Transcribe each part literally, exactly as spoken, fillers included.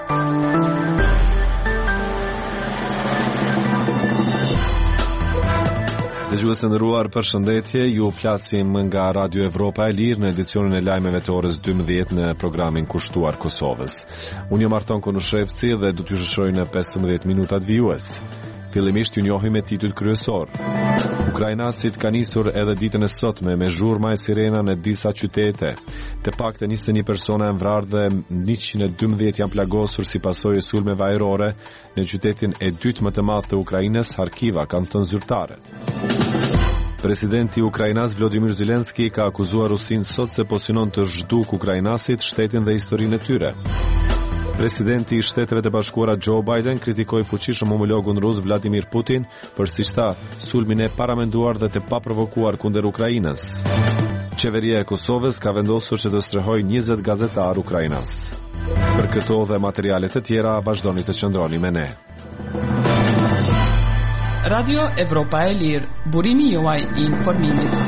Dëgjues të nderuar, përshëndetje, ju flasim nga Radio Evropa e Lirë në edicionin e lajmeve të orës dymbëdhjetë në programin kushtuar Kosovës. Unë jam Arton Konushevci dhe do t'ju shoqëroj në pesëmbëdhjetë minutat vijues. Fillimisht ju njohim me titull kryesor. Ukrainasit ka nisur edhe ditën e sotme me zhurma e sirena në disa qytete. Të paktën njëzet e një persona janë vrarë dhe njëqind e dymbëdhjetë janë plagosur si pasojë e sulmeve ajrore në qytetin e dytë më të madh të Ukrainës, Harkiva, kanë thënë zyrtarët. Presidenti i Ukrainas Volodymyr Zelensky ka akuzuar Rusinë sot se po synon të zhduk ukrainasit, shtetin dhe historinë e tyre. Presidenti i Shteteve të Bashkuara Joe Biden kritikoi fuqishëm homologun rus Vladimir Putin për, siç tha, sulmin e paramenduar dhe të paprovokuar kundër Ukrainës. Qeveria e Kosovës ka vendosur që të strehojë njëzet gazetar ukrainas. Për këto dhe materiale të tjera vazhdoni të qëndroni me ne. Radio Evropa e Lirë, burimi juaj i informimit.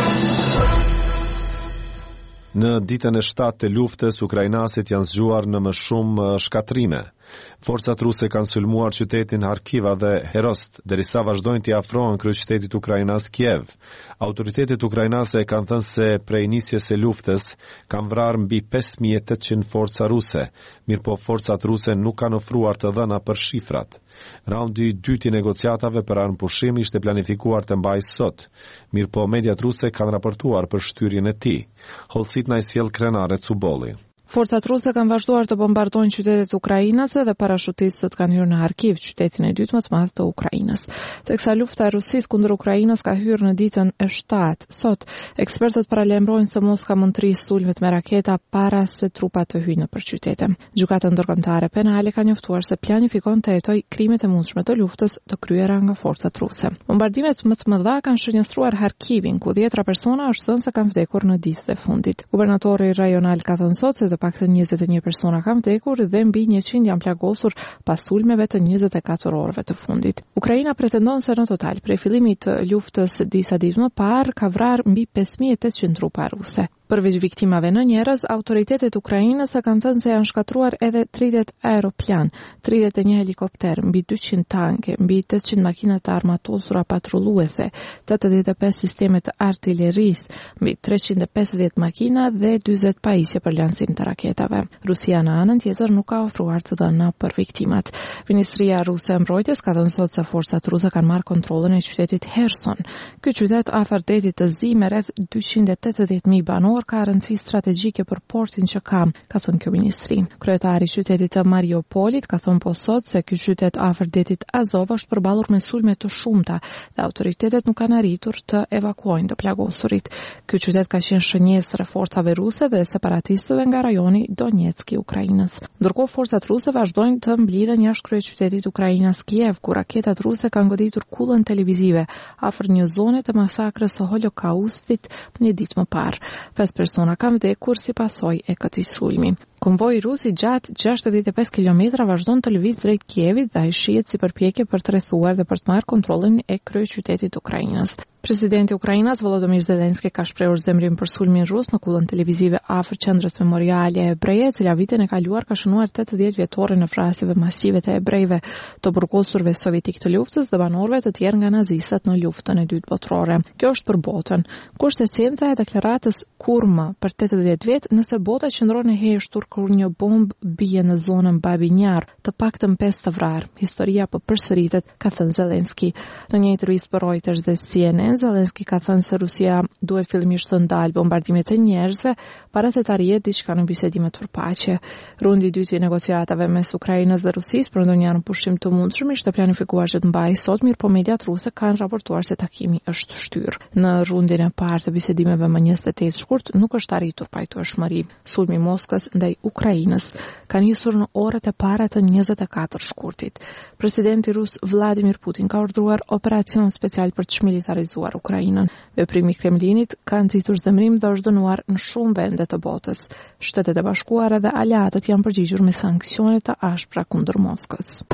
Në ditën e shtatë të luftës, ukrainasit janë zgjuar në më shumë shkatrime. Forcat ruse kanë sulmuar qytetin Harkiva dhe Herost, derisa vazhdojnë t'i afrohen kryeqytetit ukrainas Kiev. Autoritetet ukrainase kanë thënë se prej nisjes së luftës kanë vrarë mbi pesë mijë e tetëqind forca ruse, mirëpo forcat ruse nuk kanë ofruar të dhëna për shifrat. Raundi i dytë i negociatave për armëpushim ishte planifikuar të mbajë sot, mirëpo mediat ruse kanë raportuar për shtyrjen e tij. Hollësit na i sjell Krenare Cubolli. Forcat ruse kanë vazhduar të bombardojnë qytetet ukrainase dhe parashutistët kanë hyrë në Harkiv, qytetin e dytë më të madh të Ukrainës. Teksa lufta e Rusisë kundër Ukrainës ka hyrë në ditën e shtatë, sot ekspertët paralajmërojnë se Moska mund të rrisë sulmet me raketa para se trupat të hyjnë nëpër qytete. Gjykata ndërkombëtare penale ka njoftuar se planifikon të hetojë krimet e mundshme të luftës të kryera nga forcat ruse. Bombardimet më të mëdha kanë shënjestruar Harkivin, ku dhjetra persona është thënë se kanë vdekur në ditët e fundit. Guvernatori rajonal ka thënë sot se të paktën njëzet e një persona kanë vdekur dhe mbi njëqind janë plagosur pas sulmeve të njëzet e katër orëve të fundit. Ukraina pretendon se në total prej fillimit të luftës disa ditë më parë ka vrarë mbi pesë mijë e tetëqind trupa ruse. Përveç viktimave në njerëz, autoritetet ukrainase kanë thënë se janë shkatruar edhe tridhjetë aeroplan, tridhjetë e një helikopter, mbi dyqind tanke, mbi tetëqind makina të armatosura patrulluese, tetëdhjetë e pesë sisteme të artillerisë, mbi treqind e pesëdhjetë makina dhe dyzet pajisje për lancim të raketave. Rusia në anën tjetër nuk ka ofruar të dhëna për viktimat. Ministria ruse e mbrojtjes ka thënë sot se forcat ruse kanë marrë kontrollin e qytetit Kherson. Ky qytet afër detit të zi me rreth dyqind e tetëdhjetë mijë banor ka rëndësi strategjike për portin që ka, ka thënë kjo ministri. Kryetari i qytetit të Mariupolit ka thënë po sot se ky qytet afër detit Azov është përballur me sulme të shumta dhe autoritetet nuk kanë arritur të evakuojnë të plagosurit. Ky qytet ka qenë shënjesër e forcave ruse dhe separatistëve nga rajoni Donetsk i Ukrainës. Ndërkohë forcat ruse vazhdojnë të mblidhen jashtë kryeqytetit Ukrainas Kiev, ku raketat ruse kanë goditur kullën televizive afër një zone të masakrës së Holokaustit një ditë më parë. Pesë persona kanë vdekur si pasojë e këtij sulmi. Konvoji rus i gjatë gjashtëdhjetë e pesë kilometra vazhdon të lëvizë drejt Kievit dhe ai shihet si përpjekje për të rrethuar dhe për të marrë kontrollin e kryeqytetit Ukrainës. Presidenti i Ukrainës Volodymyr Zelensky ka shprehur zemrim për sulmin rus në kullën televizive afër qendrës memoriale hebreje, e cila vitin e kaluar ka shënuar tetëdhjetë vjetorin e vrasjeve masive të hebrejve, të burgosurve sovjetik të luftës dhe banorëve të tjerë nga nazistët në luftën e dytë botërore. Kjo është për botën. Ku është esenca e deklaratës kur më për tetëdhjetë vjet, nëse bota qëndron e heshtur kur një bombë bie në zonën Babinjar, të paktën pesë të vrarë. Historia po përsëritet, ka thënë Zelensky. Në një intervistë për Reuters dhe C N N, Zelensky ka thënë se Rusia duhet fillimisht të ndalë bombardimet e njerëzve para se të arrijë diçka në bisedimet për paqe. Rundi i dytë i negociatave mes Ukrainës dhe Rusisë për ndonjë pushim të mundshëm ishte planifikuar që të mbahej sot, mirë po mediat ruse kanë raportuar se takimi është shtyrë. Në rundin e parë të bisedimeve më njëzet e tetë shkurt nuk është arritur pajtueshmëri. Sulmi i Moskës ndaj Ukrainës ka nisur në orët e para të njëzet e katër shkurtit. Presidenti rus Vladimir Putin ka urdhëruar operacion special për të çmilitarizuar Ukrainën. Veprimi i Kremlinit ka nxitur zemrim dhe është dënuar në shumë vende të botës. Shtetet e Bashkuara dhe aleatët janë përgjigjur me sanksione të ashpra kundër Moskës.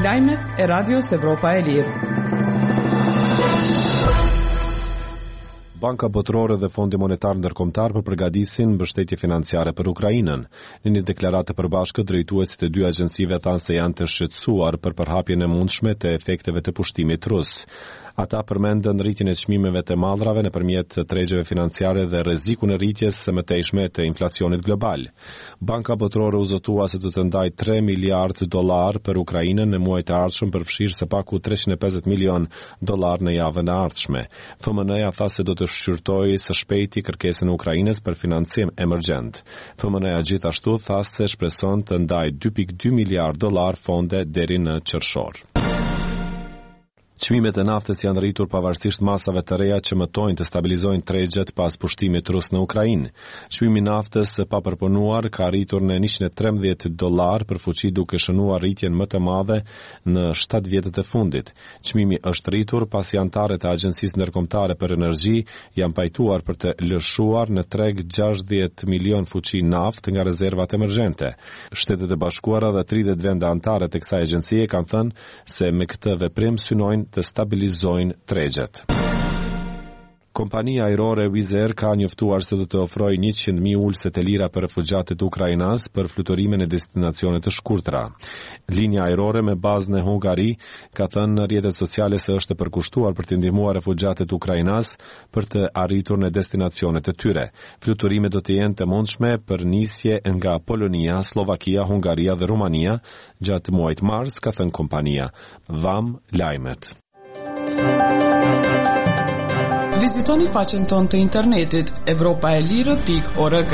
Lajmet e Radios Evropa e Lirë. Banka Botërore dhe Fondi Monetar Ndërkombëtar përgatisin mbështetje financiare për Ukrainën. Në një deklaratë të përbashkët, drejtuesit e dy agjencive thanë se janë të shqetësuar për përhapjen e mundshme të efekteve të pushtimit rus. Ata përmendën rritjen e çmimeve të mallrave nëpërmjet tregjeve financiare dhe rrezikun e rritjes së mëtejshme të inflacionit global. Banka Botërore u zotua se do të ndajë tre miliardë dollar për Ukrainën në muajt e ardhshëm, përfshirë së paku treqind e pesëdhjetë milion dollar në javën e ardhshme. F M N-ja tha se do të shqyrtojë së shpejti kërkesën e Ukrainës për financim emergjent. F M N-ja gjithashtu tha se shpreson të ndajë dy pikë dy miliardë dollar fonde deri në qershor. Çmimet e naftës janë rritur pavarësisht masave të reja që mëtojnë të stabilizojnë tregjet pas pushtimit rus në Ukrainë. Çmimi i naftës së papërpunuar ka rritur në njëqind e trembëdhjetë dollar për fuqi, duke shënuar rritjen më të madhe në shtatë vjetët e fundit. Çmimi është rritur pasi anëtarët e Agjencisë Ndërkombëtare për Energji janë pajtuar për të lëshuar në treg gjashtëdhjetë milion fuqi naftë nga rezervat emergjente. Shtetet e Bashkuara dhe tridhjetë vende anëtare të kësaj agjencie kanë thënë se me këtë veprim synojnë të stabilizojnë tregjet. Kompania ajrore Wizz Air ka njoftuar se do të ofrojë njëqind mijë ulëse të lira për refugjatët ukrainas për fluturime në destinacione të shkurtra. Linja ajrore me bazë në Hungari ka thënë në rrjetet sociale se është përkushtuar për të ndihmuar refugjatët ukrainas për të arritur në destinacionet e tyre. Fluturimet do të jenë të mundshme për nisje nga Polonia, Slovakia, Hungaria dhe Rumania gjatë muajit mars, ka thënë kompania. Dham lajmet. Vizitoni faqen tonë të internetit evropa e lirë pikë org.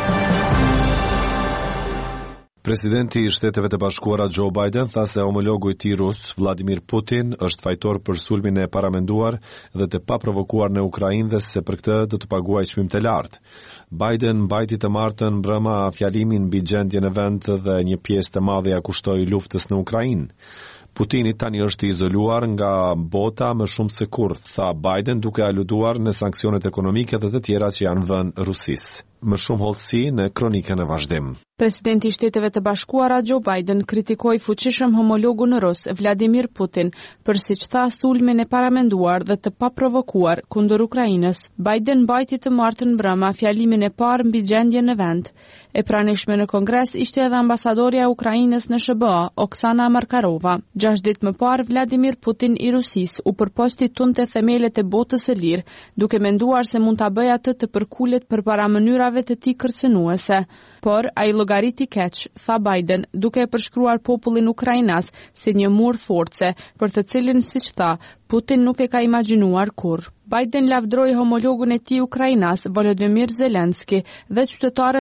Presidenti i Shteteve të Bashkuara Joe Biden tha se homologu i tij rus, Vladimir Putin, është fajtor për sulmin e paramenduar dhe të paprovokuar në Ukrainë dhe se për këtë do të paguajë çmim të lartë. Biden mbajti të martën mbrëma fjalimin mbi gjendjen e vend dhe një pjesë të madhe ja kushtoi luftës në Ukrainë. Putini tani është izoluar nga bota më shumë se kurrë, tha Biden, duke aluduar në sanksionet ekonomike dhe të tjera që janë vënë Rusisë. Më shumë hollësi në kronikën e vazhdim. Presidenti i Shteteve të Bashkuara Joe Biden kritikoi fuqishëm homologun rus Vladimir Putin për, siç tha, sulmin e paramenduar dhe të paprovokuar kundër Ukrainës. Biden mbajti të martën mbrëma fjalimin e parë mbi gjendjen në vend. E pranishme në Kongres ishte edhe ambasadorja e Ukrainës në S B A, Oksana Markarova. Gjashtë ditë më parë, Vladimir Putin i Rusisë u përpoqti tunte themelet e botës së lirë, duke menduar se mund ta bëjë atë të përkulet përpara mënyrave të tij kërcënuese. Por ai llogariti keq, tha Biden, duke e përshkruar popullin ukrainas si një mur force, për të cilin, siç tha, Putin nuk e ka imagjinuar kurrë. Biden lavdroi homologun e tij ukrainas, Volodymyr Zelenski, dhe qytetarët